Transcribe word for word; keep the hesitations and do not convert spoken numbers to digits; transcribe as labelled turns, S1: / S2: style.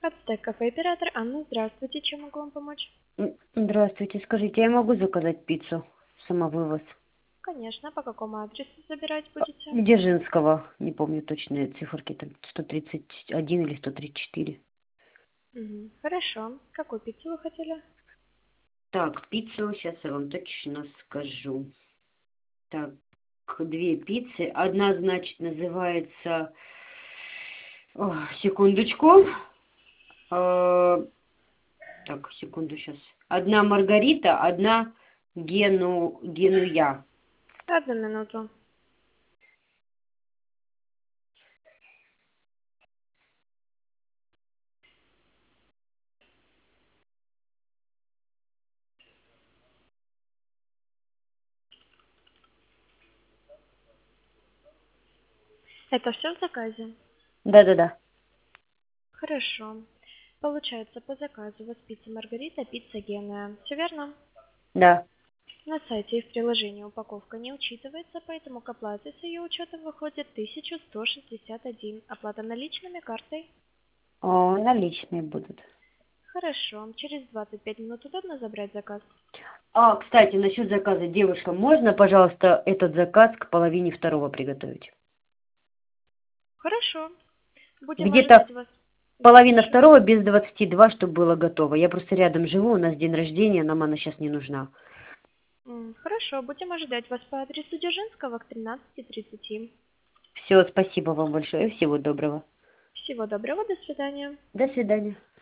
S1: Ацтек кафе оператор Анна, здравствуйте, чем могу вам помочь?
S2: М, Здравствуйте, скажите, я могу заказать пиццу, самовывоз?
S1: Конечно, по какому адресу забирать
S2: А,
S1: будете?
S2: Дзержинского, не помню точные циферки, там сто тридцать один или сто тридцать четыре.
S1: Мгм. Хорошо. Какую пиццу вы хотели?
S2: Так, пиццу, сейчас я вам точно скажу. Так, две пиццы. Одна, значит, называется... О, секундочку. Э, Так, секунду сейчас. Одна маргарита, одна гену... генуя.
S1: Одну минуту. Это все в заказе?
S2: Да-да-да.
S1: Хорошо. Получается, по заказу у вас пицца Маргарита, пицца Генуя. Все верно?
S2: Да.
S1: На сайте и в приложении упаковка не учитывается, поэтому к оплате с ее учетом выходит тысяча сто шестьдесят один. Оплата наличными, картой?
S2: О, наличные будут.
S1: Хорошо. Через двадцать пять минут удобно забрать заказ?
S2: А, кстати, насчет заказа, девушка, можно, пожалуйста, этот заказ к половине второго приготовить?
S1: Хорошо. Будем
S2: Где-то
S1: ожидать вас. Да,
S2: половина
S1: слушаю.
S2: второго без двадцати два, чтобы было готово. Я просто рядом живу, у нас день рождения, нам она сейчас не нужна.
S1: М, Хорошо, будем ожидать вас по адресу Дзержинского к тринадцати тридцати.
S2: Все, спасибо вам большое, всего доброго.
S1: Всего доброго, до свидания.
S2: До свидания.